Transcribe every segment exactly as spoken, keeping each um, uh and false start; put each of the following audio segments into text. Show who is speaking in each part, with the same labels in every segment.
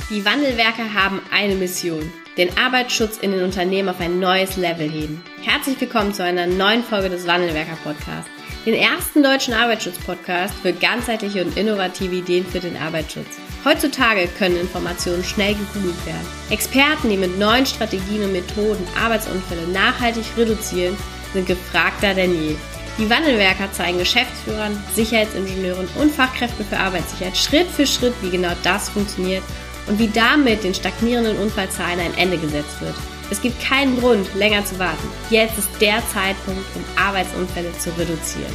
Speaker 1: Die Wandelwerker haben eine Mission: den Arbeitsschutz in den Unternehmen auf ein neues Level heben. Herzlich willkommen zu einer neuen Folge des Wandelwerker-Podcasts, den ersten deutschen Arbeitsschutz-Podcast für ganzheitliche und innovative Ideen für den Arbeitsschutz. Heutzutage können Informationen schnell gegoogelt werden. Experten, die mit neuen Strategien und Methoden Arbeitsunfälle nachhaltig reduzieren, sind gefragter denn je. Die Wandelwerker zeigen Geschäftsführern, Sicherheitsingenieuren und Fachkräften für Arbeitssicherheit Schritt für Schritt, wie genau das funktioniert und wie damit den stagnierenden Unfallzahlen ein Ende gesetzt wird. Es gibt keinen Grund, länger zu warten. Jetzt ist der Zeitpunkt, um Arbeitsunfälle zu reduzieren.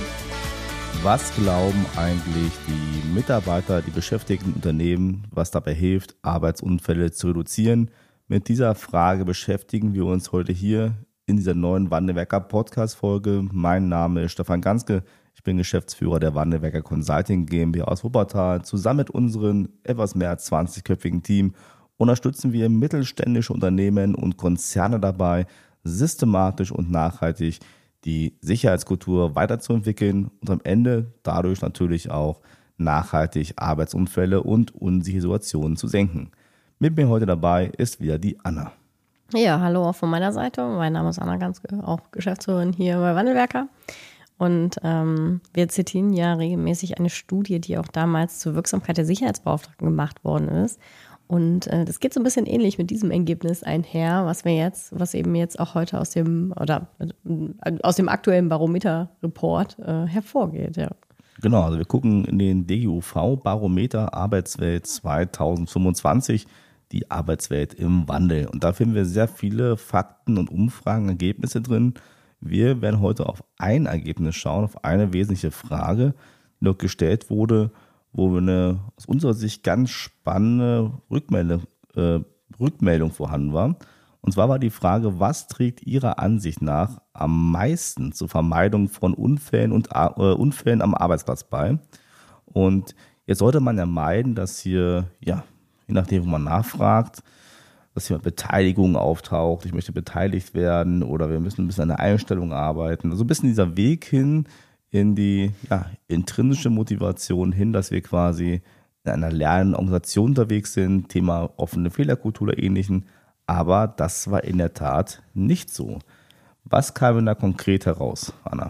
Speaker 2: Was glauben eigentlich die Mitarbeiter, die Beschäftigten im Unternehmen, was dabei hilft, Arbeitsunfälle zu reduzieren? Mit dieser Frage beschäftigen wir uns heute hier in dieser neuen Wandelwerker-Podcast-Folge. Mein Name ist Stefan Ganske. Ich bin Geschäftsführer der Wandelwerker Consulting GmbH aus Wuppertal. Zusammen mit unserem etwas mehr als zwanzigköpfigen Team unterstützen wir mittelständische Unternehmen und Konzerne dabei, systematisch und nachhaltig die Sicherheitskultur weiterzuentwickeln und am Ende dadurch natürlich auch nachhaltig Arbeitsunfälle und unsichere Situationen zu senken. Mit mir heute dabei ist wieder die Anna.
Speaker 3: Ja, hallo auch von meiner Seite. Mein Name ist Anna Ganske, auch Geschäftsführerin hier bei Wandelwerker. Und ähm, wir zitieren ja regelmäßig eine Studie, die auch damals zur Wirksamkeit der Sicherheitsbeauftragten gemacht worden ist. Und äh, das geht so ein bisschen ähnlich mit diesem Ergebnis einher, was wir jetzt, was eben jetzt auch heute aus dem oder äh, aus dem aktuellen Barometer-Report äh, hervorgeht. Ja.
Speaker 2: Genau, also wir gucken in den D G U V-Barometer Arbeitswelt zweitausendfünfundzwanzig, die Arbeitswelt im Wandel. Und da finden wir sehr viele Fakten und Umfragen, Ergebnisse drin. Wir werden heute auf ein Ergebnis schauen, auf eine wesentliche Frage, die noch gestellt wurde, wo wir eine aus unserer Sicht ganz spannende Rückmeldung, äh, Rückmeldung vorhanden war. Und zwar war die Frage, was trägt Ihrer Ansicht nach am meisten zur Vermeidung von Unfällen und äh, Unfällen am Arbeitsplatz bei? Und jetzt sollte man ja meiden, dass hier, ja, je nachdem, wo man nachfragt, dass hier Beteiligung auftaucht, ich möchte beteiligt werden oder wir müssen ein bisschen an der Einstellung arbeiten. Also ein bisschen dieser Weg hin in die ja, intrinsische Motivation hin, dass wir quasi in einer lernenden Organisation unterwegs sind, Thema offene Fehlerkultur oder Ähnlichem. Aber das war in der Tat nicht so. Was kam denn da konkret heraus, Anna?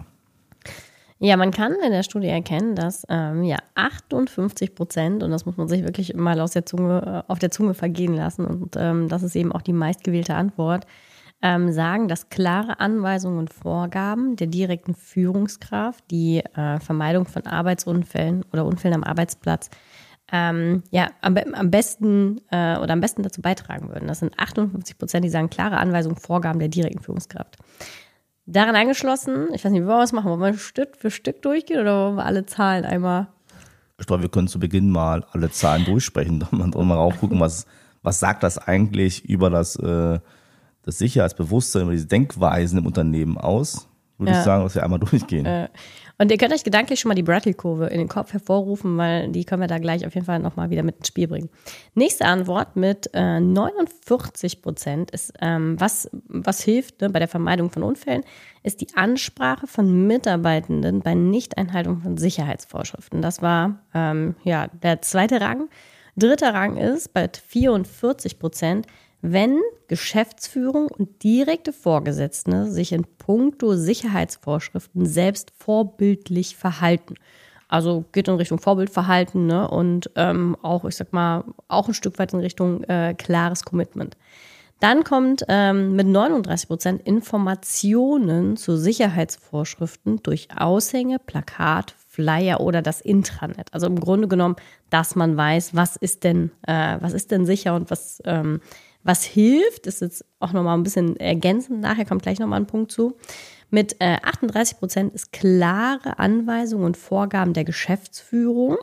Speaker 3: Ja, man kann in der Studie erkennen, dass ähm, ja achtundfünfzig Prozent, und das muss man sich wirklich mal aus der Zunge, auf der Zunge vergehen lassen, und ähm, das ist eben auch die meistgewählte Antwort, ähm, sagen, dass klare Anweisungen und Vorgaben der direkten Führungskraft die äh, Vermeidung von Arbeitsunfällen oder Unfällen am Arbeitsplatz ähm, ja am, am besten äh, oder am besten dazu beitragen würden. Das sind achtundfünfzig Prozent, die sagen, klare Anweisungen, Vorgaben der direkten Führungskraft. Daran angeschlossen, ich weiß nicht, wie wollen wir es machen? Wollen wir Stück für Stück durchgehen oder wollen wir alle Zahlen einmal?
Speaker 2: Ich glaube, wir können zu Beginn mal alle Zahlen durchsprechen und mal raufgucken, was, was sagt das eigentlich über das, äh, das Sicherheitsbewusstsein, über diese Denkweisen im Unternehmen aus. Würde ja. ich sagen, dass wir einmal durchgehen. Äh,
Speaker 3: und ihr könnt euch gedanklich schon mal die Bradley-Kurve in den Kopf hervorrufen, weil die können wir da gleich auf jeden Fall nochmal wieder mit ins Spiel bringen. Nächste Antwort mit äh, neunundvierzig Prozent ist, ähm, was, was hilft ne, bei der Vermeidung von Unfällen, ist die Ansprache von Mitarbeitenden bei Nichteinhaltung von Sicherheitsvorschriften. Das war ähm, ja der zweite Rang. Dritter Rang ist bei vierundvierzig Prozent, wenn Geschäftsführung und direkte Vorgesetzte sich in puncto Sicherheitsvorschriften selbst vorbildlich verhalten. Also geht in Richtung Vorbildverhalten, ne? Und ähm, auch, ich sag mal, auch ein Stück weit in Richtung äh, klares Commitment. Dann kommt ähm, mit neununddreißig Prozent Informationen zu Sicherheitsvorschriften durch Aushänge, Plakat, Flyer oder das Intranet. Also im Grunde genommen, dass man weiß, was ist denn, äh, was ist denn sicher und was ähm, Was hilft, ist jetzt auch nochmal ein bisschen ergänzend, nachher kommt gleich nochmal ein Punkt zu. Mit äh, achtunddreißig Prozent ist klare Anweisungen und Vorgaben der Geschäftsführung.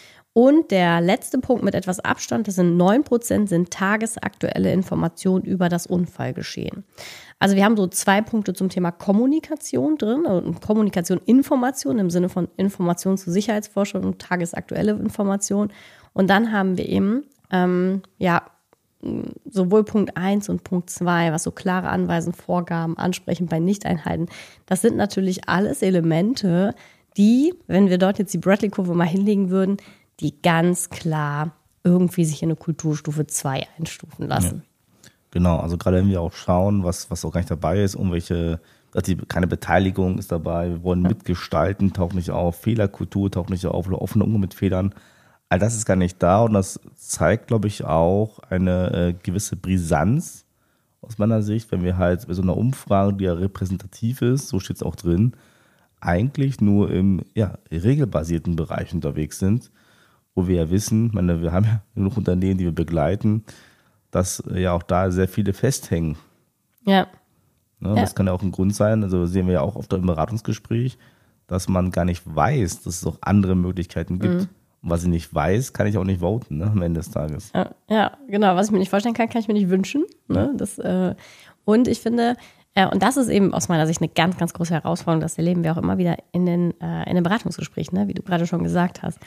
Speaker 3: Und der letzte Punkt mit etwas Abstand, das sind neun Prozent, sind tagesaktuelle Informationen über das Unfallgeschehen. Also wir haben so zwei Punkte zum Thema Kommunikation drin, also Kommunikation, Information im Sinne von Information zu Sicherheitsforschung und tagesaktuelle Information. Und dann haben wir eben, ähm, ja, sowohl Punkt eins und Punkt zwei, was so klare Anweisungen, Vorgaben ansprechen bei Nichteinhalten. Das sind natürlich alles Elemente, die, wenn wir dort jetzt die Bradley-Kurve mal hinlegen würden, die ganz klar irgendwie sich in eine Kulturstufe zwei einstufen lassen.
Speaker 2: Ja. Genau, also gerade wenn wir auch schauen, was, was auch gar nicht dabei ist, irgendwelche, also die, keine Beteiligung ist dabei, wir wollen ja. mitgestalten, taucht nicht auf, Fehlerkultur taucht nicht auf oder offener Umgang mit Fehlern. All das ist gar nicht da und das zeigt, glaube ich, auch eine äh, gewisse Brisanz aus meiner Sicht, wenn wir halt bei so einer Umfrage, die ja repräsentativ ist, so steht es auch drin, eigentlich nur im ja, regelbasierten Bereich unterwegs sind, wo wir ja wissen, meine, wir haben ja genug Unternehmen, die wir begleiten, dass ja auch da sehr viele festhängen.
Speaker 3: Ja.
Speaker 2: Ne,
Speaker 3: ja.
Speaker 2: Das kann ja auch ein Grund sein, also sehen wir ja auch oft im Beratungsgespräch, dass man gar nicht weiß, dass es auch andere Möglichkeiten gibt. Mhm. Und was ich nicht weiß, kann ich auch nicht voten, ne, am Ende des Tages.
Speaker 3: Ja, ja, genau. Was ich mir nicht vorstellen kann, kann ich mir nicht wünschen. Ne? Das, äh, und ich finde, äh, und das ist eben aus meiner Sicht eine ganz, ganz große Herausforderung, das erleben wir auch immer wieder in den, äh, in den Beratungsgesprächen, ne? Wie du gerade schon gesagt hast.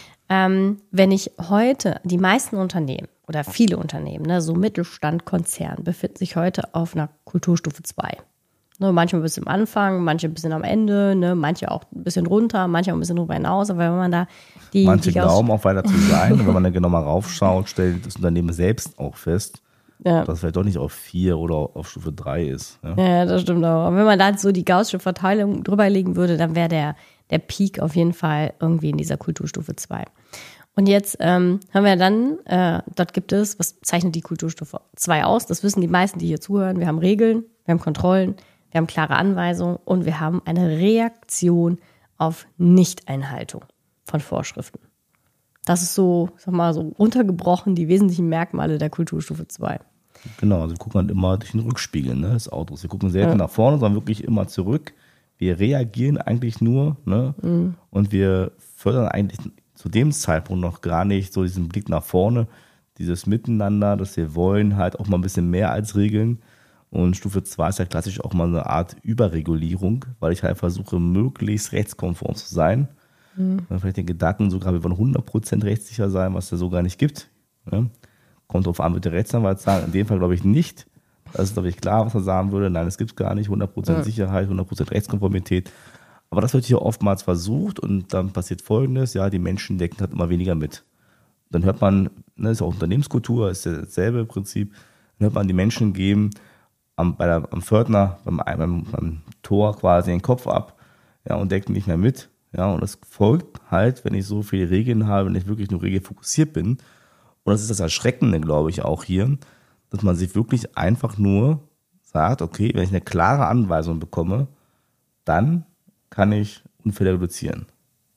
Speaker 3: Ähm, wenn ich heute, die meisten Unternehmen oder viele Unternehmen, ne, so Mittelstand, Konzern, befinden sich heute auf einer Kulturstufe zwei. Ne, manche ein bisschen am Anfang, manche ein bisschen am Ende, ne, manche auch ein bisschen runter, manche auch ein bisschen drüber hinaus. Aber wenn man da die.
Speaker 2: Manche
Speaker 3: die
Speaker 2: glauben auch weiter zu sein. Und wenn man dann genau mal raufschaut, stellt das Unternehmen selbst auch fest, ja. dass es vielleicht doch nicht auf vier oder auf Stufe drei ist. Ja,
Speaker 3: ja das stimmt auch. Und wenn man da so die gaußsche Verteilung drüber legen würde, dann wäre der, der Peak auf jeden Fall irgendwie in dieser Kulturstufe zwei. Und jetzt ähm, haben wir dann, äh, dort gibt es, was zeichnet die Kulturstufe zwei aus? Das wissen die meisten, die hier zuhören. Wir haben Regeln, wir haben Kontrollen, wir haben klare Anweisungen und wir haben eine Reaktion auf Nichteinhaltung von Vorschriften. Das ist so, sag mal, so runtergebrochen die wesentlichen Merkmale der Kulturstufe zwei.
Speaker 2: Genau, also wir gucken halt immer durch den Rückspiegel, ne, des Autos. Wir gucken selten ja. nach vorne, sondern wirklich immer zurück. Wir reagieren eigentlich nur, ne, mhm. und wir fördern eigentlich zu dem Zeitpunkt noch gar nicht so diesen Blick nach vorne, dieses Miteinander, dass wir wollen halt auch mal ein bisschen mehr als Regeln. Und Stufe zwei ist ja klassisch auch mal eine Art Überregulierung, weil ich halt versuche, möglichst rechtskonform zu sein. Mhm. Vielleicht den Gedanken sogar, wir wollen hundert Prozent rechtssicher sein, was es ja so gar nicht gibt. Ne? Kommt drauf an, wird der Rechtsanwalt sagen. In dem Fall glaube ich nicht. Das ist, glaube ich, klar, was er sagen würde. Nein, es gibt es gar nicht. hundert Prozent mhm. Sicherheit, hundert Prozent Rechtskonformität. Aber das wird hier oftmals versucht und dann passiert Folgendes, ja, die Menschen denken halt immer weniger mit. Dann hört man, ne, das ist auch Unternehmenskultur, ist ja dasselbe Prinzip, dann hört man die Menschen geben am, bei der, am Pförtner, beim, beim, beim Tor quasi den Kopf ab, ja, und denken nicht mehr mit. Ja, und das folgt halt, wenn ich so viele Regeln habe, wenn ich wirklich nur regelfokussiert bin. Und das ist das Erschreckende, glaube ich, auch hier, dass man sich wirklich einfach nur sagt, okay, wenn ich eine klare Anweisung bekomme, dann kann ich Unfälle reduzieren.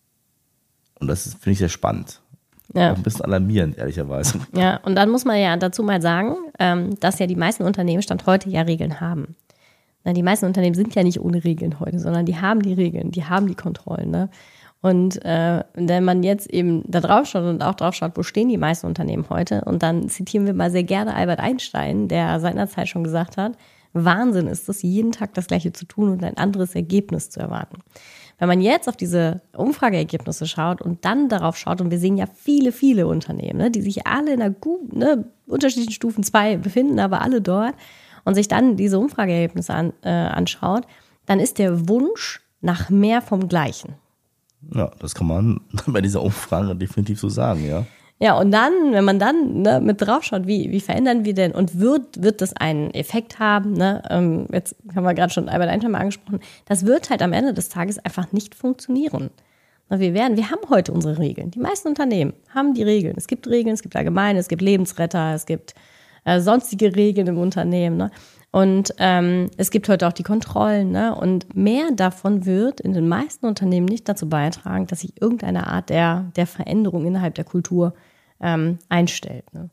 Speaker 2: Und das finde ich sehr spannend. Ja. Auch ein bisschen alarmierend, ehrlicherweise.
Speaker 3: Ja, und dann muss man ja dazu mal sagen, dass ja die meisten Unternehmen Stand heute ja Regeln haben. Die meisten Unternehmen sind ja nicht ohne Regeln heute, sondern die haben die Regeln, die haben die Kontrollen. Ne? Und äh, wenn man jetzt eben da drauf schaut und auch drauf schaut, wo stehen die meisten Unternehmen heute, und dann zitieren wir mal sehr gerne Albert Einstein, der seinerzeit schon gesagt hat, Wahnsinn ist es, jeden Tag das Gleiche zu tun und ein anderes Ergebnis zu erwarten. Wenn man jetzt auf diese Umfrageergebnisse schaut und dann darauf schaut, und wir sehen ja viele, viele Unternehmen, ne, die sich alle in einer gut, ne, unterschiedlichen Stufen zwei befinden, aber alle dort, und sich dann diese Umfrageergebnisse an, äh, anschaut, dann ist der Wunsch nach mehr vom Gleichen.
Speaker 2: Ja, das kann man bei dieser Umfrage definitiv so sagen, ja.
Speaker 3: Ja, und dann, wenn man dann ne, mit drauf schaut, wie, wie verändern wir denn und wird, wird das einen Effekt haben, ne? Ähm, jetzt haben wir gerade schon Albert Einstein mal angesprochen, das wird halt am Ende des Tages einfach nicht funktionieren. Wir werden, wir haben heute unsere Regeln. Die meisten Unternehmen haben die Regeln. Es gibt Regeln, es gibt Allgemeine, es gibt Lebensretter, es gibt äh, sonstige Regeln im Unternehmen, ne? Und ähm, es gibt heute auch die Kontrollen, ne? Und mehr davon wird in den meisten Unternehmen nicht dazu beitragen, dass sich irgendeine Art der, der Veränderung innerhalb der Kultur ähm, einstellt. Ne?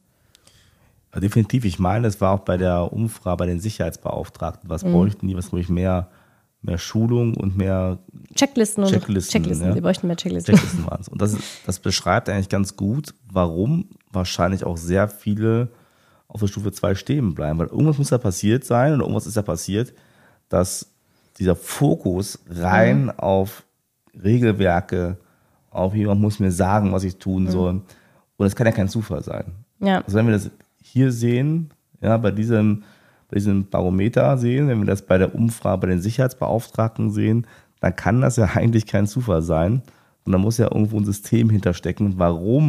Speaker 2: Ja, definitiv. Ich meine, es war auch bei der Umfrage bei den Sicherheitsbeauftragten. Was mhm. bräuchten die? Was bräuchte ich mehr, mehr Schulung und mehr
Speaker 3: Checklisten? Und
Speaker 2: Checklisten,
Speaker 3: Checklisten.
Speaker 2: Ja?
Speaker 3: Sie bräuchten mehr Checklisten.
Speaker 2: Checklisten waren es. Und das, das beschreibt eigentlich ganz gut, warum wahrscheinlich auch sehr viele auf der Stufe zwei stehen bleiben, weil irgendwas muss da passiert sein und irgendwas ist da passiert, dass dieser Fokus rein mhm. auf Regelwerke, auf jemand muss mir sagen, was ich tun mhm. soll, und das kann ja kein Zufall sein. Ja. Also wenn wir das hier sehen, ja, bei diesem, bei diesem Barometer sehen, wenn wir das bei der Umfrage bei den Sicherheitsbeauftragten sehen, dann kann das ja eigentlich kein Zufall sein, und da muss ja irgendwo ein System hinterstecken, warum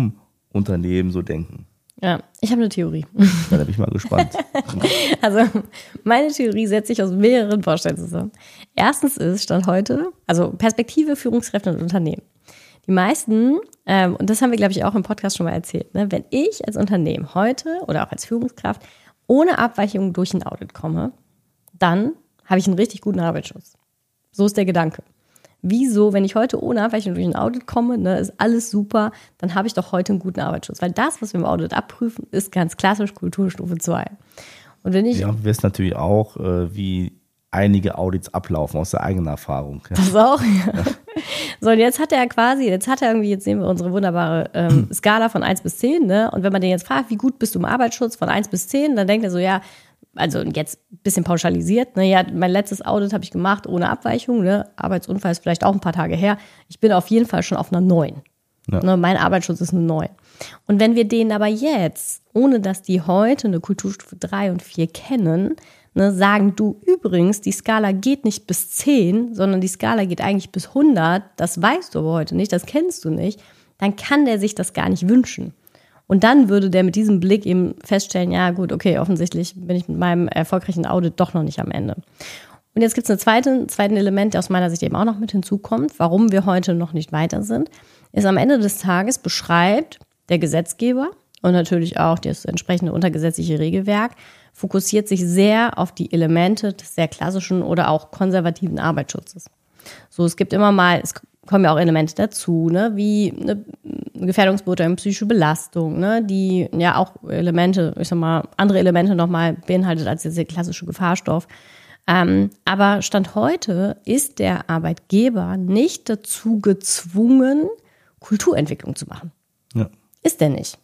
Speaker 2: Unternehmen so denken?
Speaker 3: Ja, ich habe eine Theorie.
Speaker 2: Da bin ich mal gespannt.
Speaker 3: Also meine Theorie setzt sich aus mehreren Bausteinen zusammen. Erstens ist, Stand heute, also Perspektive Führungskräfte und Unternehmen. Die meisten, ähm, und das haben wir, glaube ich, auch im Podcast schon mal erzählt, ne, wenn ich als Unternehmen heute oder auch als Führungskraft ohne Abweichung durch ein Audit komme, dann habe ich einen richtig guten Arbeitsschutz. So ist der Gedanke. Wieso, wenn ich heute ohne Abweichung durch ein Audit komme, ne, ist alles super, dann habe ich doch heute einen guten Arbeitsschutz. Weil das, was wir im Audit abprüfen, ist ganz klassisch Kulturstufe zwei. Und wenn ich...
Speaker 2: Ja, wir wissen natürlich auch, äh, wie einige Audits ablaufen aus der eigenen Erfahrung. Ja.
Speaker 3: Das auch, ja. ja. So, und jetzt hat er quasi, jetzt hat er irgendwie, jetzt sehen wir unsere wunderbare ähm, Skala von eins bis zehn, ne? Und wenn man den jetzt fragt, wie gut bist du im Arbeitsschutz von eins bis zehn, dann denkt er so, ja, also jetzt ein bisschen pauschalisiert, ne? Ja, mein letztes Audit habe ich gemacht ohne Abweichung, ne? Arbeitsunfall ist vielleicht auch ein paar Tage her. Ich bin auf jeden Fall schon auf einer neun. Ja. Ne? Mein Arbeitsschutz ist eine neun. Und wenn wir den aber jetzt, ohne dass die heute eine Kulturstufe drei und vier kennen, ne, sagen, du übrigens, die Skala geht nicht bis zehn, sondern die Skala geht eigentlich bis hundert, das weißt du aber heute nicht, das kennst du nicht, dann kann der sich das gar nicht wünschen. Und dann würde der mit diesem Blick eben feststellen, ja gut, okay, offensichtlich bin ich mit meinem erfolgreichen Audit doch noch nicht am Ende. Und jetzt gibt es ein zweite, zweiten Element, der aus meiner Sicht eben auch noch mit hinzukommt, warum wir heute noch nicht weiter sind, ist am Ende des Tages beschreibt der Gesetzgeber und natürlich auch das entsprechende untergesetzliche Regelwerk, fokussiert sich sehr auf die Elemente des sehr klassischen oder auch konservativen Arbeitsschutzes. So, es gibt immer mal, es kommen ja auch Elemente dazu, ne, wie eine Gefährdungsbeurteilung, psychische Belastung, ne, die ja auch Elemente, ich sag mal, andere Elemente nochmal beinhaltet als der klassische Gefahrstoff. Ähm, aber Stand heute ist der Arbeitgeber nicht dazu gezwungen, Kulturentwicklung zu machen. Ja. Ist der nicht.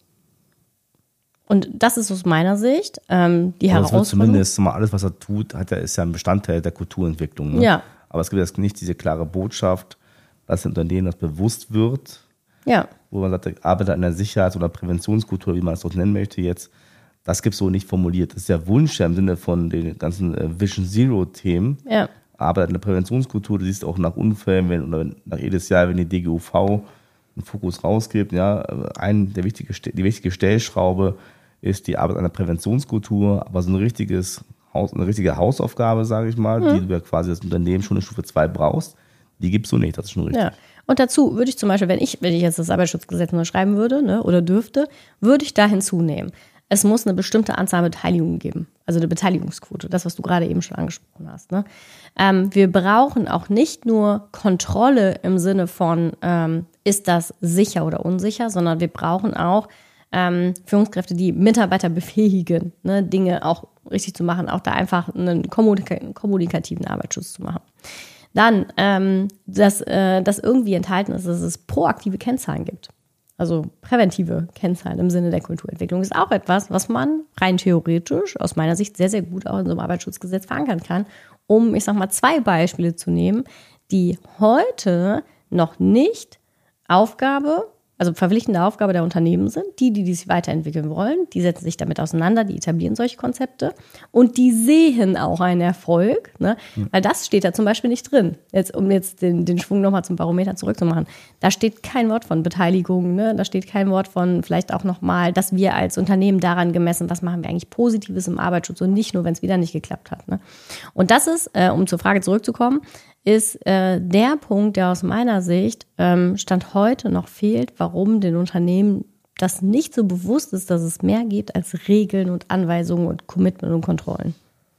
Speaker 3: Und das ist aus meiner Sicht ähm, die
Speaker 2: aber
Speaker 3: Herausforderung.
Speaker 2: Zumindest mal alles, was er tut, hat er, ist ja ein Bestandteil der Kulturentwicklung. Ne?
Speaker 3: Ja.
Speaker 2: Aber es gibt jetzt nicht diese klare Botschaft, dass dem Unternehmen das bewusst wird,
Speaker 3: ja.
Speaker 2: wo man sagt, er arbeitet an der Sicherheits- oder Präventionskultur, wie man es auch nennen möchte jetzt. Das gibt es so nicht formuliert. Das ist der Wunsch ja im Sinne von den ganzen Vision Zero-Themen.
Speaker 3: Ja.
Speaker 2: Arbeitet an der Präventionskultur, du siehst auch nach Unfällen, wenn, oder nach jedes Jahr, wenn die D G U V einen Fokus rausgibt, ja, ein, der wichtige, die wichtige Stellschraube ist die Arbeit an der Präventionskultur, aber so ein richtiges Haus, eine richtige Hausaufgabe, sage ich mal, mhm. die du ja quasi das Unternehmen schon in Stufe zwei brauchst, die gibt's so nicht, das ist schon richtig.
Speaker 3: Ja. Und dazu würde ich zum Beispiel, wenn ich, wenn ich jetzt das Arbeitsschutzgesetz unterschreiben würde, ne, oder dürfte, würde ich da hinzunehmen. Es muss eine bestimmte Anzahl an Beteiligungen geben, also eine Beteiligungsquote, das, was du gerade eben schon angesprochen hast. Ne? Ähm, wir brauchen auch nicht nur Kontrolle im Sinne von, ähm, ist das sicher oder unsicher, sondern wir brauchen auch ähm, Führungskräfte, die Mitarbeiter befähigen, ne, Dinge auch richtig zu machen, auch da einfach einen kommunika- kommunikativen Arbeitsschutz zu machen. Dann, ähm, dass äh, das irgendwie enthalten ist, dass es proaktive Kennzahlen gibt. Also präventive Kennzahlen im Sinne der Kulturentwicklung ist auch etwas, was man rein theoretisch aus meiner Sicht sehr, sehr gut auch in so einem Arbeitsschutzgesetz verankern kann, um, ich sag mal, zwei Beispiele zu nehmen, die heute noch nicht Aufgabe, also verpflichtende Aufgabe der Unternehmen sind. Die, die, die sich weiterentwickeln wollen, die setzen sich damit auseinander, die etablieren solche Konzepte und die sehen auch einen Erfolg, ne? Mhm. Weil das steht da zum Beispiel nicht drin. Jetzt, um jetzt den, den Schwung nochmal zum Barometer zurückzumachen. Da steht kein Wort von Beteiligung, ne? Da steht kein Wort von vielleicht auch nochmal, dass wir als Unternehmen daran gemessen, was machen wir eigentlich Positives im Arbeitsschutz und nicht nur, wenn es wieder nicht geklappt hat. Ne? Und das ist, äh, um zur Frage zurückzukommen, ist äh, der Punkt, der aus meiner Sicht ähm, Stand heute noch fehlt, warum den Unternehmen das nicht so bewusst ist, dass es mehr gibt als Regeln und Anweisungen und Commitment und Kontrollen.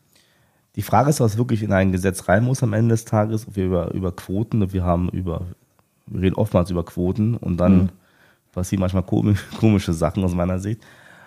Speaker 2: Die Frage ist, was wirklich in ein Gesetz rein muss am Ende des Tages, ob wir über, über Quoten, wir haben über, wir reden oftmals über Quoten und dann mhm. passieren manchmal komisch, komische Sachen aus meiner Sicht.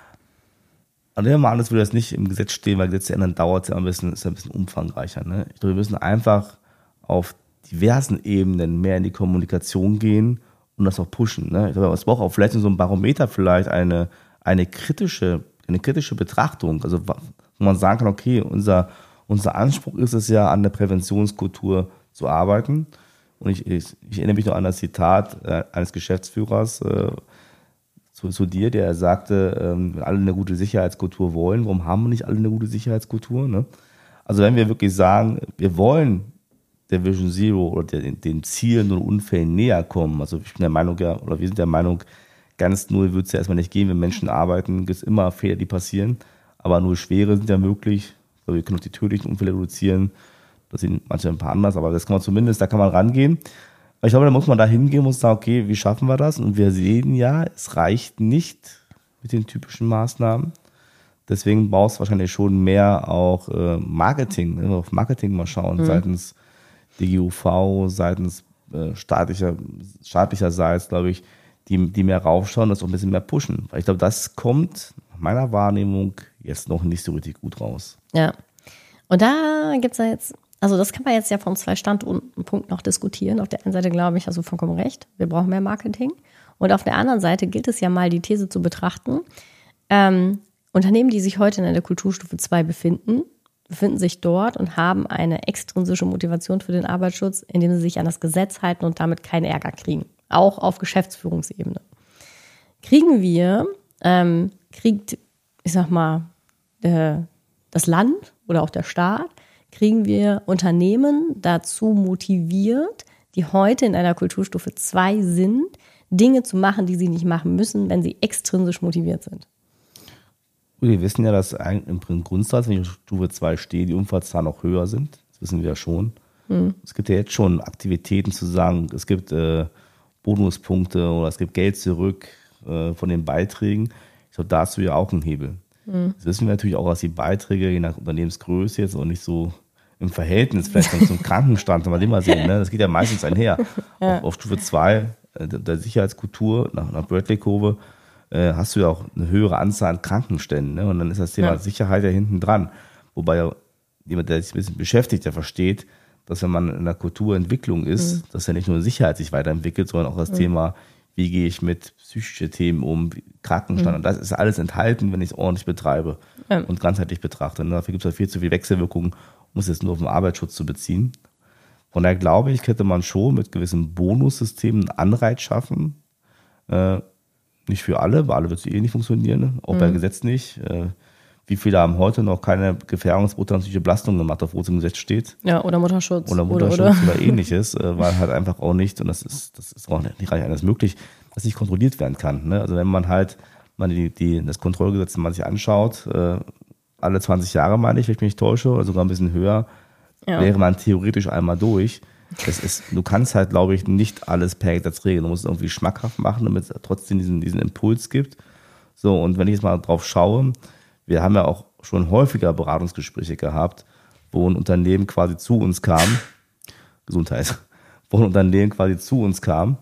Speaker 2: Aber nehmen wir mal alles würde jetzt nicht im Gesetz stehen, weil Gesetze ändern dauert es ja ein bisschen, ist ja ein bisschen umfangreicher. Ne? Ich glaube, wir müssen einfach auf diversen Ebenen mehr in die Kommunikation gehen und das auch pushen. Ne? Ich glaube, es braucht auch vielleicht in so einem Barometer vielleicht eine, eine kritische, eine kritische Betrachtung. Also, wo man sagen kann, okay, unser, unser Anspruch ist es ja, an der Präventionskultur zu arbeiten. Und ich, ich, ich erinnere mich noch an das Zitat äh, eines Geschäftsführers äh, zu, zu dir, der sagte, ähm, wenn alle eine gute Sicherheitskultur wollen, warum haben wir nicht alle eine gute Sicherheitskultur? Ne? Also, wenn wir wirklich sagen, wir wollen der Vision Zero oder den, den Zielen und Unfällen näher kommen. Also ich bin der Meinung, ja, oder wir sind der Meinung, ganz null wird es ja erstmal nicht gehen, wenn Menschen arbeiten, gibt es immer Fehler, die passieren, aber nur schwere sind ja möglich. Also wir können auch die tödlichen Unfälle reduzieren, das sind manche ein paar anders, aber das kann man zumindest, da kann man rangehen. Aber ich glaube, da muss man da hingehen und muss sagen, okay, wie schaffen wir das? Und wir sehen ja, es reicht nicht mit den typischen Maßnahmen. Deswegen brauchst du wahrscheinlich schon mehr auch äh, Marketing, ne? Auf Marketing mal schauen, mhm. seitens D G U V, seitens äh, staatlicher, staatlicherseits, glaube ich, die, die mehr raufschauen, das auch ein bisschen mehr pushen. Weil ich glaube, das kommt nach meiner Wahrnehmung jetzt noch nicht so richtig gut raus.
Speaker 3: Ja, und da gibt es ja jetzt, also das kann man jetzt ja von zwei Standpunkten noch diskutieren. Auf der einen Seite glaube ich, hast du vollkommen recht, wir brauchen mehr Marketing. Und auf der anderen Seite gilt es ja mal, die These zu betrachten, ähm, Unternehmen, die sich heute in der Kulturstufe zwei befinden, befinden sich dort und haben eine extrinsische Motivation für den Arbeitsschutz, indem sie sich an das Gesetz halten und damit keinen Ärger kriegen. Auch auf Geschäftsführungsebene. Kriegen wir, ähm, kriegt, ich sag mal, äh, das Land oder auch der Staat, kriegen wir Unternehmen dazu motiviert, die heute in einer Kulturstufe zwei sind, Dinge zu machen, die sie nicht machen müssen, wenn sie extrinsisch motiviert sind.
Speaker 2: Wir wissen ja, dass im Grundsatz, wenn ich auf Stufe zwei stehe, die Unfallzahlen noch höher sind. Das wissen wir ja schon. Mhm. Es gibt ja jetzt schon Aktivitäten zu sagen, es gibt äh, Bonuspunkte oder es gibt Geld zurück äh, von den Beiträgen. Ich glaube, da hast du ja auch einen Hebel. Mhm. Das wissen wir natürlich auch, dass die Beiträge je nach Unternehmensgröße jetzt auch nicht so im Verhältnis vielleicht zum Krankenstand, wenn wir den mal sehen. Ne? Das geht ja meistens einher. Ja. Auf, auf Stufe zwei äh, der Sicherheitskultur nach, nach Bradley-Kurve hast du ja auch eine höhere Anzahl an Krankenständen. Ne? Und dann ist das Thema ja. Sicherheit ja hinten dran. Wobei ja jemand, der sich ein bisschen beschäftigt, der versteht, dass wenn man in der Kulturentwicklung ist, mhm. dass ja nicht nur Sicherheit sich weiterentwickelt, sondern auch das mhm. Thema, wie gehe ich mit psychischen Themen um, Krankenstand. Mhm. Und das ist alles enthalten, wenn ich es ordentlich betreibe ja. und ganzheitlich betrachte. Und dafür gibt es ja viel zu viel Wechselwirkungen, um es jetzt nur auf den Arbeitsschutz zu beziehen. Von daher glaube ich, könnte man schon mit gewissen Bonussystemen einen Anreiz schaffen, äh, nicht für alle, weil alle wird es eh nicht funktionieren, ne? Auch mhm. bei Gesetz nicht. Äh, wie viele haben heute noch keine gefährdungspotenzielle Belastung gemacht, obwohl es im Gesetz steht?
Speaker 3: Ja, oder Mutterschutz.
Speaker 2: Oder Mutterschutz oder, oder. oder ähnliches, äh, weil halt einfach auch nicht, und das ist, das ist auch nicht anders möglich, dass nicht kontrolliert werden kann. Ne? Also wenn man halt man die, die, das Kontrollgesetz mal sich anschaut, äh, alle zwanzig Jahre meine ich, wenn ich mich nicht täusche, oder sogar ein bisschen höher, ja. wäre man theoretisch einmal durch. Es ist, du kannst halt, glaube ich, nicht alles per Gesetz regeln. Du musst es irgendwie schmackhaft machen, damit es trotzdem diesen, diesen Impuls gibt. So, und wenn ich jetzt mal drauf schaue, wir haben ja auch schon häufiger Beratungsgespräche gehabt, wo ein Unternehmen quasi zu uns kam, Gesundheit, wo ein Unternehmen quasi zu uns kam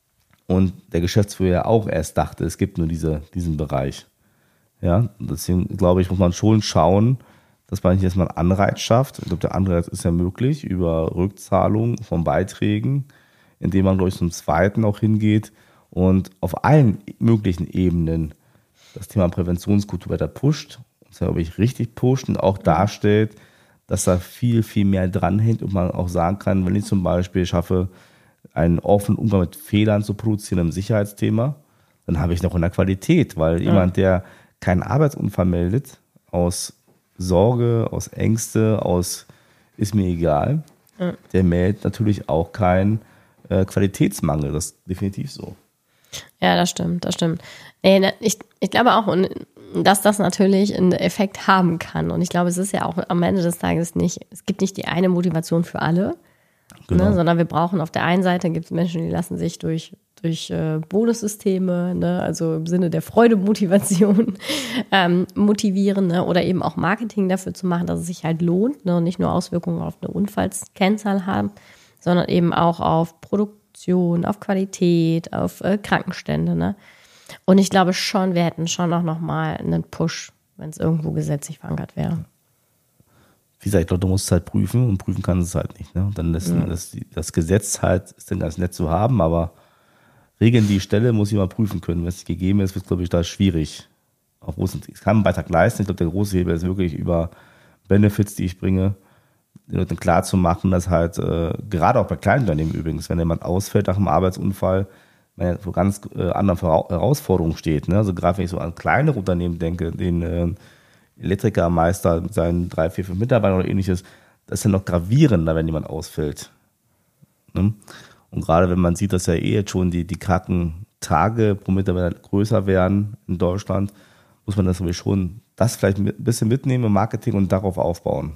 Speaker 2: und der Geschäftsführer ja auch erst dachte, es gibt nur diese, diesen Bereich. Ja, deswegen glaube ich, muss man schon schauen, dass man nicht erstmal einen Anreiz schafft. Ich glaube, der Anreiz ist ja möglich über Rückzahlung von Beiträgen, indem man, glaube ich, zum Zweiten auch hingeht und auf allen möglichen Ebenen das Thema Präventionskultur weiter pusht, das glaube ich richtig pusht und auch darstellt, dass da viel, viel mehr dranhängt und man auch sagen kann, wenn ich zum Beispiel schaffe, einen offenen Umgang mit Fehlern zu produzieren im Sicherheitsthema, dann habe ich noch in der Qualität, weil ja. jemand, der keinen Arbeitsunfall meldet, aus Sorge, aus Ängste, aus ist mir egal, ja. der meldet natürlich auch keinen äh, Qualitätsmangel. Das ist definitiv so.
Speaker 3: Ja, das stimmt, das stimmt. Ich, ich glaube auch, dass das natürlich einen Effekt haben kann. Und ich glaube, es ist ja auch am Ende des Tages nicht, es gibt nicht die eine Motivation für alle, genau. ne, sondern wir brauchen auf der einen Seite, gibt es Menschen, die lassen sich durch durch äh, Bonussysteme, ne, also im Sinne der Freudemotivation ähm, motivieren, ne, oder eben auch Marketing dafür zu machen, dass es sich halt lohnt, ne, und nicht nur Auswirkungen auf eine Unfallskennzahl haben, sondern eben auch auf Produktion, auf Qualität, auf äh, Krankenstände. Ne. Und ich glaube schon, wir hätten schon auch nochmal einen Push, wenn es irgendwo gesetzlich verankert wäre.
Speaker 2: Wie gesagt, ich glaube, du musst es halt prüfen und prüfen kannst es halt nicht. Ne? Und dann ist ja. das, das Gesetz halt, ist dann ganz nett zu haben, aber Regeln die Stelle muss ich mal prüfen können. Wenn es nicht gegeben ist, wird es, glaube ich, da schwierig. Auch wo es, ich kann einen Beitrag leisten. Ich glaube, der große Hebel ist wirklich über Benefits, die ich bringe, den Leuten klar zu machen, dass halt, äh, gerade auch bei kleinen Unternehmen übrigens, wenn jemand ausfällt nach einem Arbeitsunfall, man ja vor ganz äh, anderen Herausforderungen steht. Ne? Also gerade wenn ich so an kleinere Unternehmen denke, den äh, Elektrikermeister mit seinen drei, vier, fünf Mitarbeitern oder ähnliches, das ist ja noch gravierender, wenn jemand ausfällt. Ne? Und gerade wenn man sieht, dass ja eh jetzt schon die, die Kranken, Tage pro Mitarbeiter größer werden in Deutschland, muss man das sowieso schon das vielleicht ein bisschen mitnehmen im Marketing und darauf aufbauen.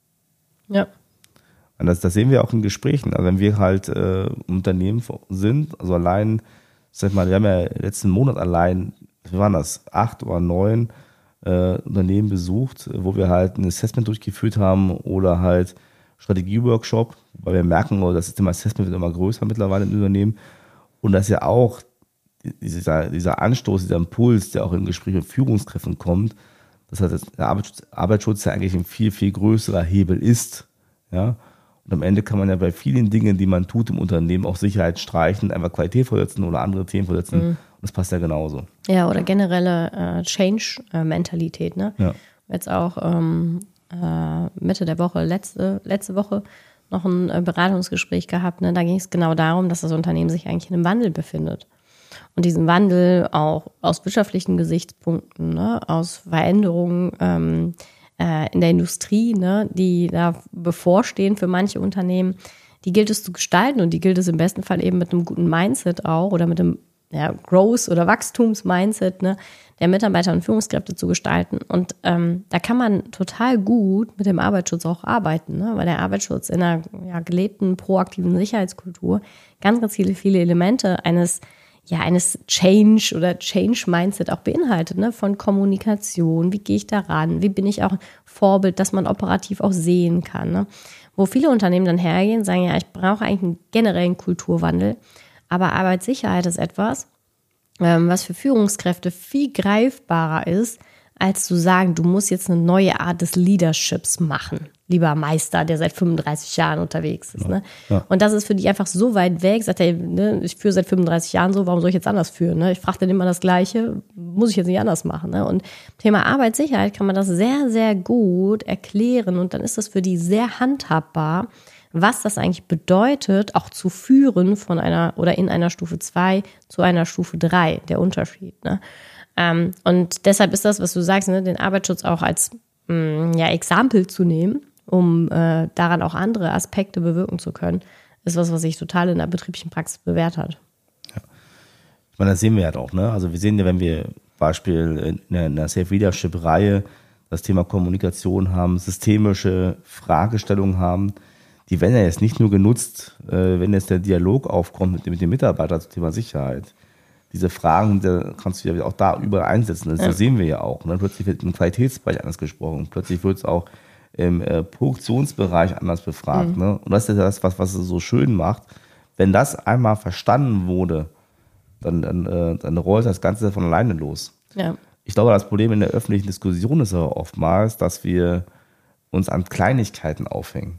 Speaker 3: Ja.
Speaker 2: Und das, das sehen wir auch in Gesprächen. Also wenn wir halt äh, Unternehmen sind, also allein, sag ich mal, wir haben ja letzten Monat allein, wie waren das, acht oder neun äh, Unternehmen besucht, wo wir halt ein Assessment durchgeführt haben oder halt Strategie-Workshop, weil wir merken, das Thema Assessment wird immer größer mittlerweile im Unternehmen. Und das ist ja auch dieser, dieser Anstoß, dieser Impuls, der auch in Gesprächen mit Führungskräften kommt, dass halt der Arbeitsschutz, Arbeitsschutz ja eigentlich ein viel, viel größerer Hebel ist. Ja? Und am Ende kann man ja bei vielen Dingen, die man tut im Unternehmen, auch Sicherheit streichen, einfach Qualität versetzen oder andere Themen versetzen. Mhm. Und das passt ja genauso.
Speaker 3: Ja, oder generelle äh, Change-Mentalität. Ne?
Speaker 2: Ja.
Speaker 3: Jetzt auch ähm, äh, Mitte der Woche, letzte, letzte Woche, noch ein äh, Beratungsgespräch gehabt. Ne? Da ging es genau darum, dass das Unternehmen sich eigentlich in einem Wandel befindet. Und diesen Wandel auch aus wirtschaftlichen Gesichtspunkten, ne? Aus Veränderungen ähm, in der Industrie, ne, die da bevorstehen für manche Unternehmen, die gilt es zu gestalten und die gilt es im besten Fall eben mit einem guten Mindset auch oder mit einem ja, Growth- oder Wachstums-Mindset, ne, der Mitarbeiter und Führungskräfte zu gestalten. Und ähm, da kann man total gut mit dem Arbeitsschutz auch arbeiten, ne, weil der Arbeitsschutz in einer ja, gelebten, proaktiven Sicherheitskultur ganz, ganz viele, viele Elemente eines ja, eines Change- oder Change-Mindset auch beinhaltet, ne? Von Kommunikation, wie gehe ich da ran, wie bin ich auch ein Vorbild, dass man operativ auch sehen kann, ne? Wo viele Unternehmen dann hergehen, sagen, ja, ich brauche eigentlich einen generellen Kulturwandel, aber Arbeitssicherheit ist etwas, ähm, was für Führungskräfte viel greifbarer ist, als zu sagen, du musst jetzt eine neue Art des Leaderships machen, lieber Meister, der seit fünfunddreißig Jahren unterwegs ist. Ne? Ja. Und das ist für die einfach so weit weg, sagt er, ne, ich führe seit fünfunddreißig Jahren so, warum soll ich jetzt anders führen? Ne? Ich frage dann immer das Gleiche, muss ich jetzt nicht anders machen? Ne? Und Thema Arbeitssicherheit kann man das sehr, sehr gut erklären und dann ist das für die sehr handhabbar, was das eigentlich bedeutet, auch zu führen von einer oder in einer Stufe zwei zu einer Stufe drei, der Unterschied. Ne? Ähm, und deshalb ist das, was du sagst, ne, den Arbeitsschutz auch als mh, ja, Exempel zu nehmen, um äh, daran auch andere Aspekte bewirken zu können, ist was, was sich total in der betrieblichen Praxis bewährt hat.
Speaker 2: Ja. Ich meine, das sehen wir ja auch, ne? Also wir sehen ja, wenn wir Beispiel in einer Safe Leadership-Reihe das Thema Kommunikation haben, systemische Fragestellungen haben, die werden ja jetzt nicht nur genutzt, äh, wenn jetzt der Dialog aufkommt mit, mit dem Mitarbeiter zum Thema Sicherheit. Diese Fragen, da kannst du ja auch da überall einsetzen. Das ja. sehen wir ja auch. Ne? Plötzlich wird im Qualitätsbereich anders gesprochen. Plötzlich wird es auch im äh, Produktionsbereich anders befragt. Mhm. Ne? Und das ist ja das, was, was es so schön macht. Wenn das einmal verstanden wurde, dann, dann, äh, dann rollt das Ganze von alleine los.
Speaker 3: Ja.
Speaker 2: Ich glaube, das Problem in der öffentlichen Diskussion ist aber oftmals, dass wir uns an Kleinigkeiten aufhängen.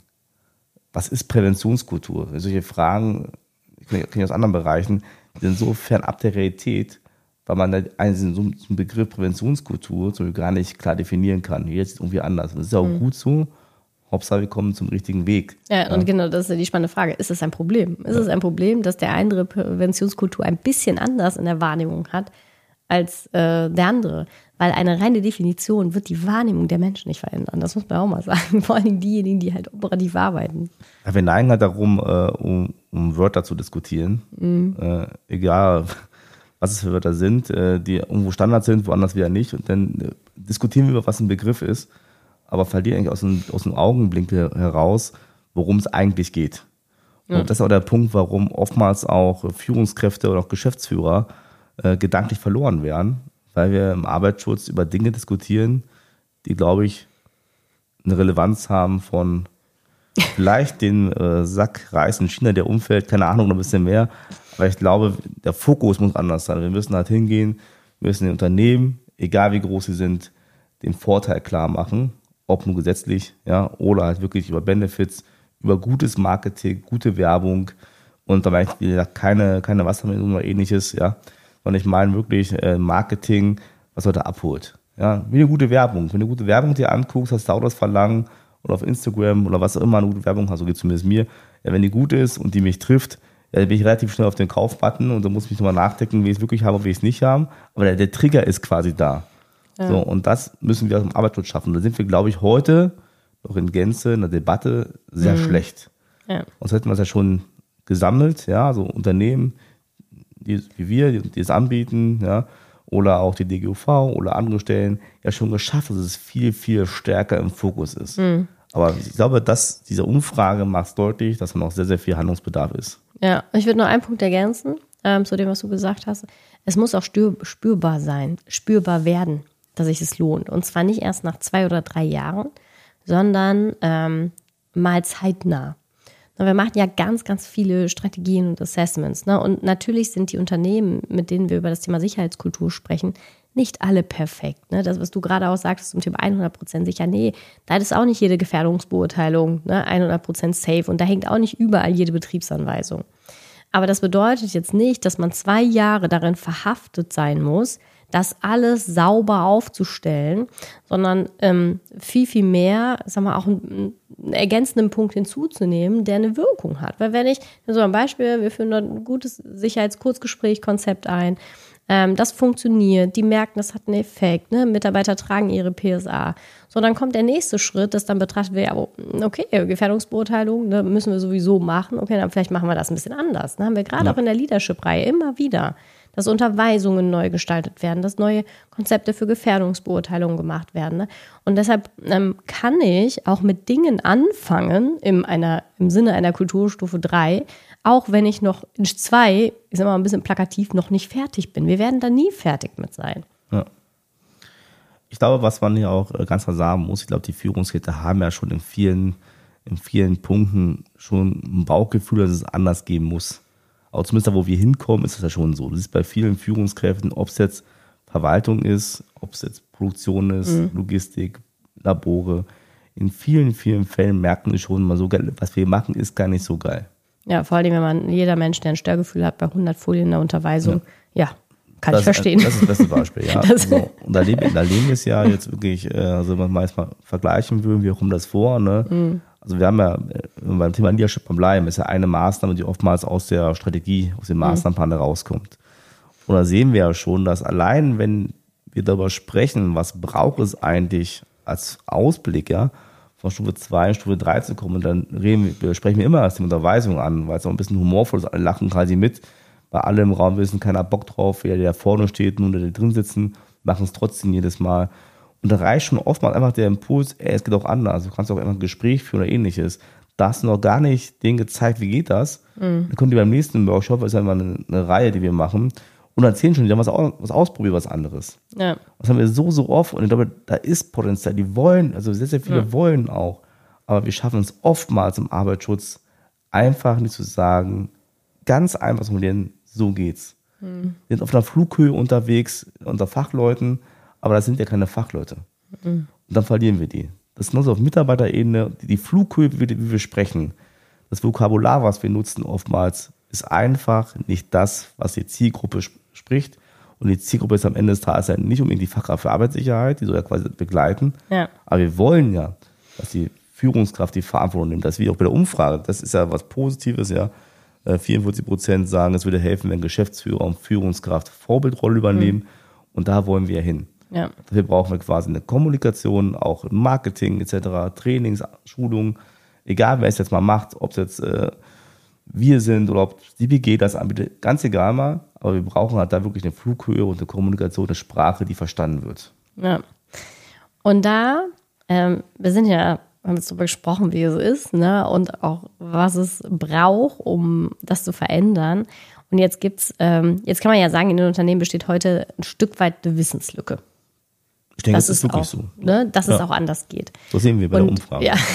Speaker 2: Was ist Präventionskultur? Solche Fragen, ich kenne ich aus anderen Bereichen, die sind so fernab der Realität, weil man einen, so einen Begriff Präventionskultur zum Beispiel gar nicht klar definieren kann. Jetzt irgendwie anders. Das ist ja auch mhm. gut so. Hauptsache, wir kommen zum richtigen Weg.
Speaker 3: Ja, und ja. genau, das ist ja die spannende Frage. Ist es ein Problem? Ist ja. es ein Problem, dass der eine Präventionskultur ein bisschen anders in der Wahrnehmung hat als äh, der andere? Weil eine reine Definition wird die Wahrnehmung der Menschen nicht verändern. Das muss man auch mal sagen. Vor allem diejenigen, die halt operativ arbeiten.
Speaker 2: Ja, wir neigen halt darum, äh, um, um Wörter zu diskutieren. Mhm. Äh, egal, was es für Wörter sind, äh, die irgendwo Standard sind, woanders wieder nicht. Und dann äh, diskutieren wir über, was ein Begriff ist, aber verlieren eigentlich aus dem, aus dem Augenblinkel heraus, worum es eigentlich geht. Ja. Und das ist auch der Punkt, warum oftmals auch Führungskräfte oder auch Geschäftsführer äh, gedanklich verloren werden, weil wir im Arbeitsschutz über Dinge diskutieren, die, glaube ich, eine Relevanz haben von vielleicht den äh, Sack Reis in China, der umfällt, keine Ahnung, noch ein bisschen mehr. Aber ich glaube, der Fokus muss anders sein. Wir müssen halt hingehen, wir müssen den Unternehmen, egal wie groß sie sind, den Vorteil klar machen, ob nun gesetzlich, ja, oder halt wirklich über Benefits, über gutes Marketing, gute Werbung und dabei, wie gesagt, keine, keine Wassermelone oder ähnliches, ja. Und ich meine wirklich äh, Marketing, was heute abholt. Ja, wie eine gute Werbung. Wenn du eine gute Werbung dir anguckst, hast du auch das Verlangen oder auf Instagram oder was auch immer eine gute Werbung hast, so geht es zumindest mir. Ja, wenn die gut ist und die mich trifft, ja, dann bin ich relativ schnell auf den Kaufbutton und dann muss ich mich nochmal nachdenken, wie ich es wirklich habe und wie ich es nicht habe. Aber der, der Trigger ist quasi da. Ja. So, und das müssen wir aus dem Arbeitsschutz schaffen. Da sind wir, glaube ich, heute noch in Gänze in der Debatte sehr mhm. schlecht. Ja. Sonst hätten wir es ja schon gesammelt, ja, so Unternehmen, die, wie wir, die es anbieten, ja, oder auch die D G U V oder andere Stellen, ja schon geschafft, dass es viel, viel stärker im Fokus ist. Mhm. Aber ich glaube, dass diese Umfrage macht es deutlich, dass noch sehr, sehr viel Handlungsbedarf ist.
Speaker 3: Ja, ich würde noch einen Punkt ergänzen, ähm, zu dem, was du gesagt hast. Es muss auch spür, spürbar sein, spürbar werden, dass sich es lohnt. Und zwar nicht erst nach zwei oder drei Jahren, sondern ähm, mal zeitnah. Wir machen ja ganz, ganz viele Strategien und Assessments. Ne? Und natürlich sind die Unternehmen, mit denen wir über das Thema Sicherheitskultur sprechen, nicht alle perfekt. Ne? Das, was du gerade auch sagtest zum Thema hundert Prozent sicher, nee, da ist auch nicht jede Gefährdungsbeurteilung, ne, hundert Prozent safe und da hängt auch nicht überall jede Betriebsanweisung. Aber das bedeutet jetzt nicht, dass man zwei Jahre darin verhaftet sein muss, das alles sauber aufzustellen, sondern ähm, viel, viel mehr, sagen wir auch einen, einen ergänzenden Punkt hinzuzunehmen, der eine Wirkung hat. Weil wenn ich, so ein Beispiel, wir führen dort ein gutes Sicherheitskurzgespräch-Konzept ein, ähm, das funktioniert, die merken, das hat einen Effekt, ne? Mitarbeiter tragen ihre P S A. So, dann kommt der nächste Schritt, das dann betrachtet wird, okay, Gefährdungsbeurteilung, ne, müssen wir sowieso machen, okay, dann vielleicht machen wir das ein bisschen anders. Ne? Haben wir gerade ja. auch in der Leadership-Reihe immer wieder, dass Unterweisungen neu gestaltet werden, dass neue Konzepte für Gefährdungsbeurteilungen gemacht werden. Ne? Und deshalb ähm, kann ich auch mit Dingen anfangen, im, einer, im Sinne einer Kulturstufe drei, auch wenn ich noch in zwei, ich sag mal ein bisschen plakativ, noch nicht fertig bin. Wir werden da nie fertig mit sein.
Speaker 2: Ja. Ich glaube, was man hier auch ganz klar sagen muss, ich glaube, die Führungskräfte haben ja schon in vielen, in vielen Punkten schon ein Bauchgefühl, dass es anders geben muss. Aber zumindest da, wo wir hinkommen, ist das ja schon so. Das ist bei vielen Führungskräften, ob es jetzt Verwaltung ist, ob es jetzt Produktion ist, mhm. Logistik, Labore. In vielen, vielen Fällen merken wir schon mal so, was wir machen, ist gar nicht so geil.
Speaker 3: Ja, vor allem, wenn man, jeder Mensch, der ein Störgefühl hat, bei hundert Folien in der Unterweisung, ja, ja kann
Speaker 2: das
Speaker 3: ich verstehen.
Speaker 2: Ist, das ist das beste Beispiel, ja. Also, und da leben, da leben wir es ja jetzt wirklich, also wenn man es mal vergleichen würden, wie kommt das vor, ne? Mhm. Also wir haben ja, beim Thema Leadership beim Bleiben, ist ja eine Maßnahme, die oftmals aus der Strategie, aus dem Maßnahmenplan rauskommt. Und da sehen wir ja schon, dass allein, wenn wir darüber sprechen, was braucht es eigentlich als Ausblick, ja, von Stufe zwei in Stufe drei zu kommen, und dann reden wir, sprechen wir immer das Thema Unterweisung an, weil es auch ein bisschen humorvoll ist, alle lachen quasi mit, weil alle im Raum wissen, keiner Bock drauf, wer der vorne steht, nur der da drin sitzen, machen es trotzdem jedes Mal. Und da reicht schon oftmals einfach der Impuls, ey, es geht auch anders. Du kannst auch einfach ein Gespräch führen oder ähnliches. Da hast du noch gar nicht denen gezeigt, wie geht das. Mhm. Dann könnt ihr beim nächsten Workshop, das ist ja immer eine, eine Reihe, die wir machen, und erzählen schon, die haben was, was ausprobiert, was anderes. Ja. Das haben wir so, so oft. Und ich glaube, da ist Potenzial. Die wollen, also sehr, sehr viele ja. wollen auch. Aber wir schaffen es oftmals im Arbeitsschutz einfach nicht zu sagen, ganz einfach zu formulieren, so geht's. Mhm. Wir sind auf einer Flughöhe unterwegs unter Fachleuten, aber das sind ja keine Fachleute. Mhm. Und dann verlieren wir die. Das ist nur so auf Mitarbeiterebene, die Flughöhe, wie wir, wie wir sprechen, das Vokabular, was wir nutzen oftmals, ist einfach nicht das, was die Zielgruppe sp- spricht. Und die Zielgruppe ist am Ende des Tages ja nicht unbedingt die Fachkraft für Arbeitssicherheit, die soll ja quasi begleiten. Ja. Aber wir wollen ja, dass die Führungskraft die Verantwortung nimmt. Das ist wie auch bei der Umfrage. Das ist ja was Positives, ja. vierundvierzig Prozent sagen, es würde helfen, wenn Geschäftsführer und Führungskraft Vorbildrolle übernehmen. Mhm. Und da wollen wir hin. Ja. Dafür brauchen wir quasi eine Kommunikation, auch Marketing et cetera, Trainings, Schulungen, egal wer es jetzt mal macht, ob es jetzt äh, wir sind oder ob die B G das anbietet, ganz egal mal, aber wir brauchen halt da wirklich eine Flughöhe und eine Kommunikation, eine Sprache, die verstanden wird.
Speaker 3: Ja. Und da, ähm, wir sind ja, haben jetzt darüber gesprochen, wie es ist, ne, und auch was es braucht, um das zu verändern. Und jetzt gibt's, ähm, jetzt kann man ja sagen, in den Unternehmen besteht heute ein Stück weit eine Wissenslücke.
Speaker 2: Ich denke,
Speaker 3: das
Speaker 2: das ist wirklich
Speaker 3: auch,
Speaker 2: so.
Speaker 3: Ne, dass
Speaker 2: ja.
Speaker 3: es auch anders geht.
Speaker 2: So sehen wir bei
Speaker 3: und,
Speaker 2: der Umfrage.
Speaker 3: Ja.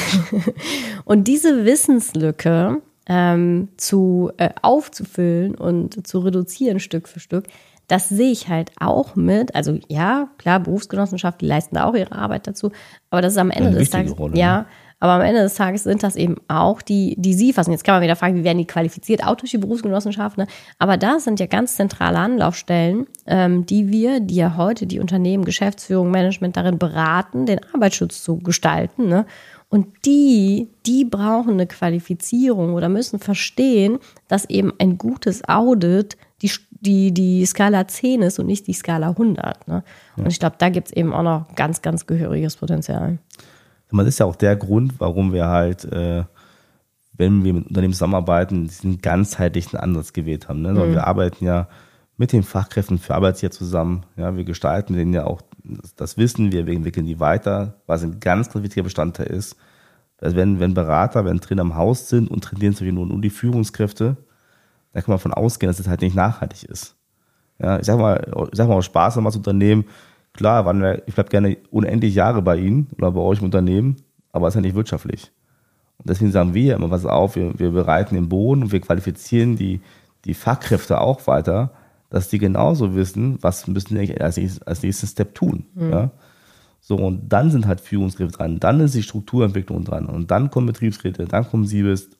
Speaker 3: Und diese Wissenslücke ähm, zu äh, aufzufüllen und zu reduzieren Stück für Stück, das sehe ich halt auch mit. Also ja, klar, Berufsgenossenschaft, die leisten da auch ihre Arbeit dazu, aber das ist am Ende des Tages,
Speaker 2: Rolle,
Speaker 3: ja,
Speaker 2: ne?
Speaker 3: aber am Ende des Tages sind das eben auch die, die Sie fassen. Jetzt kann man wieder fragen, wie werden die qualifiziert, auch durch die Berufsgenossenschaft, ne? Aber da sind ja ganz zentrale Anlaufstellen, ähm, die wir, die ja heute die Unternehmen, Geschäftsführung, Management darin beraten, den Arbeitsschutz zu gestalten, ne? Und die, die brauchen eine Qualifizierung oder müssen verstehen, dass eben ein gutes Audit die, die, die Skala zehn ist und nicht die Skala hundert, ne? Ja. Und ich glaube, da gibt es eben auch noch ganz, ganz gehöriges Potenzial.
Speaker 2: Das ist ja auch der Grund, warum wir halt, äh, wenn wir mit Unternehmen zusammenarbeiten, diesen ganzheitlichen Ansatz gewählt haben. Ne? Mhm. Wir arbeiten ja mit den Fachkräften für Arbeitssicherheit zusammen. Ja, wir gestalten denen ja auch das Wissen, wir entwickeln die weiter, was ein ganz, ganz wichtiger Bestandteil ist. Also wenn, wenn Berater, wenn Trainer im Haus sind und trainieren zum Beispiel nur, nur die Führungskräfte, da kann man davon ausgehen, dass das halt nicht nachhaltig ist. Ja, ich sag mal, ich sag mal aus Spaß, wenn man das Unternehmen, klar, ich bleibe gerne unendlich Jahre bei Ihnen oder bei euch im Unternehmen, aber es ist ja nicht wirtschaftlich. Und deswegen sagen wir immer, pass auf, wir, wir bereiten den Boden und wir qualifizieren die, die Fachkräfte auch weiter, dass die genauso wissen, was müssen die als nächstes, als nächsten Step tun. Mhm. Ja? So, und dann sind halt Führungskräfte dran, dann ist die Strukturentwicklung dran und dann kommen Betriebsräte, dann kommen Siebes,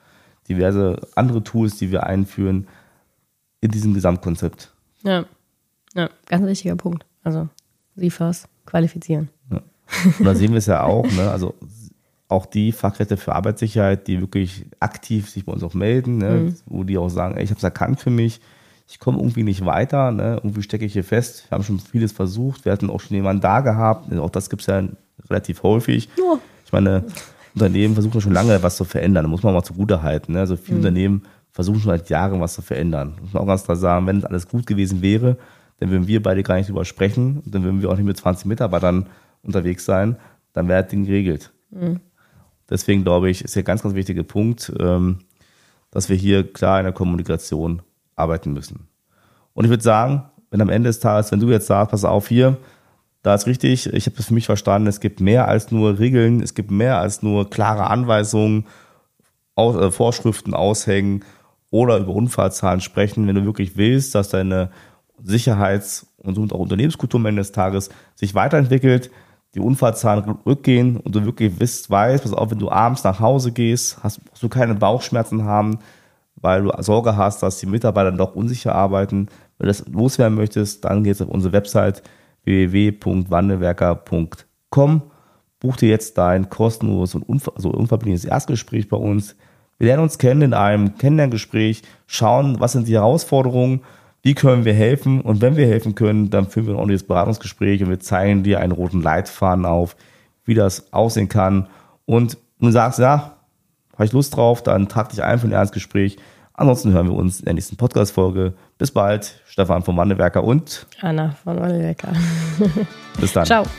Speaker 2: diverse andere Tools, die wir einführen in diesem Gesamtkonzept.
Speaker 3: Ja, ja, ganz wichtiger Punkt. Also Sie F A S qualifizieren.
Speaker 2: Ja. Und da sehen wir es ja auch, ne? Also auch die Fachkräfte für Arbeitssicherheit, die wirklich aktiv sich bei uns auch melden, ne? Mhm. Wo die auch sagen, ey, ich habe es erkannt für mich, ich komme irgendwie nicht weiter, ne? Irgendwie stecke ich hier fest. Wir haben schon vieles versucht, wir hatten auch schon jemanden da gehabt, auch das gibt es ja relativ häufig. Ja. Ich meine, Unternehmen versuchen schon lange was zu verändern, da muss man mal zugute halten. Ne? Also viele mhm. Unternehmen versuchen schon seit Jahren was zu verändern. Muss man auch ganz klar sagen, wenn es alles gut gewesen wäre, dann würden wir beide gar nicht drüber sprechen, dann würden wir auch nicht mit zwanzig Mitarbeitern unterwegs sein, dann wäre das Ding geregelt. Mhm. Deswegen glaube ich, ist hier ein ganz, ganz wichtiger Punkt, dass wir hier klar in der Kommunikation arbeiten müssen. Und ich würde sagen, wenn am Ende des Tages, wenn du jetzt sagst, pass auf hier, da ist richtig, ich habe das für mich verstanden, es gibt mehr als nur Regeln, es gibt mehr als nur klare Anweisungen, Aus, äh, Vorschriften aushängen oder über Unfallzahlen sprechen, wenn du wirklich willst, dass deine Sicherheits- und auch Unternehmenskultur am Ende des Tages sich weiterentwickelt, die Unfallzahlen rückgehen und du wirklich wisst, weißt, pass auf, wenn du abends nach Hause gehst, hast, hast du keine Bauchschmerzen haben, weil du Sorge hast, dass die Mitarbeiter doch unsicher arbeiten. Wenn du das loswerden möchtest, dann gehst du auf unsere Website w w w punkt wandelwerker punkt com. Buch dir jetzt dein kostenloses und unver- also unverbindliches Erstgespräch bei uns. Wir lernen uns kennen in einem Kennenlerngespräch, schauen, was sind die Herausforderungen, wie können wir helfen und wenn wir helfen können, dann führen wir ein ordentliches Beratungsgespräch und wir zeigen dir einen roten Leitfaden auf, wie das aussehen kann. Und du sagst, ja, habe ich Lust drauf, dann trag dich ein für ein Erstgespräch. Ansonsten hören wir uns in der nächsten Podcast-Folge. Bis bald, Stefan von Wandelwerker und
Speaker 3: Anna von Wandelwerker.
Speaker 2: Bis dann.
Speaker 3: Ciao.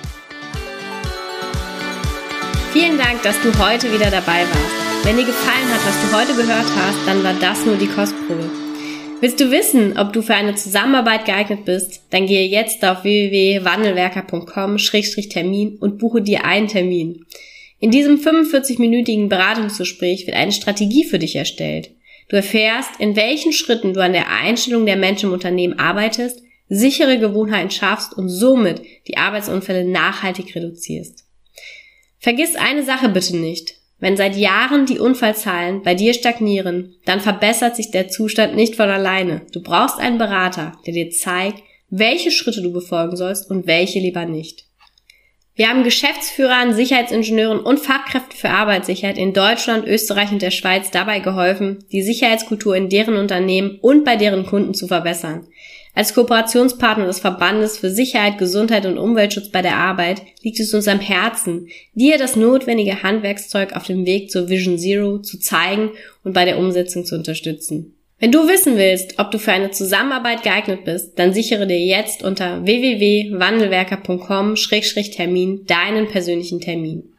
Speaker 1: Vielen Dank, dass du heute wieder dabei warst. Wenn dir gefallen hat, was du heute gehört hast, dann war das nur die Kostprobe. Willst du wissen, ob du für eine Zusammenarbeit geeignet bist? Dann gehe jetzt auf w w w punkt wandelwerker punkt com Schrägstrich Termin und buche dir einen Termin. In diesem fünfundvierzig-minütigen Beratungsgespräch wird eine Strategie für dich erstellt. Du erfährst, in welchen Schritten du an der Einstellung der Menschen im Unternehmen arbeitest, sichere Gewohnheiten schaffst und somit die Arbeitsunfälle nachhaltig reduzierst. Vergiss eine Sache bitte nicht. Wenn seit Jahren die Unfallzahlen bei dir stagnieren, dann verbessert sich der Zustand nicht von alleine. Du brauchst einen Berater, der dir zeigt, welche Schritte du befolgen sollst und welche lieber nicht. Wir haben Geschäftsführern, Sicherheitsingenieuren und Fachkräften für Arbeitssicherheit in Deutschland, Österreich und der Schweiz dabei geholfen, die Sicherheitskultur in deren Unternehmen und bei deren Kunden zu verbessern. Als Kooperationspartner des Verbandes für Sicherheit, Gesundheit und Umweltschutz bei der Arbeit liegt es uns am Herzen, dir das notwendige Handwerkszeug auf dem Weg zur Vision Zero zu zeigen und bei der Umsetzung zu unterstützen. Wenn du wissen willst, ob du für eine Zusammenarbeit geeignet bist, dann sichere dir jetzt unter w w w punkt wandelwerker punkt com Schrägstrich Termin deinen persönlichen Termin.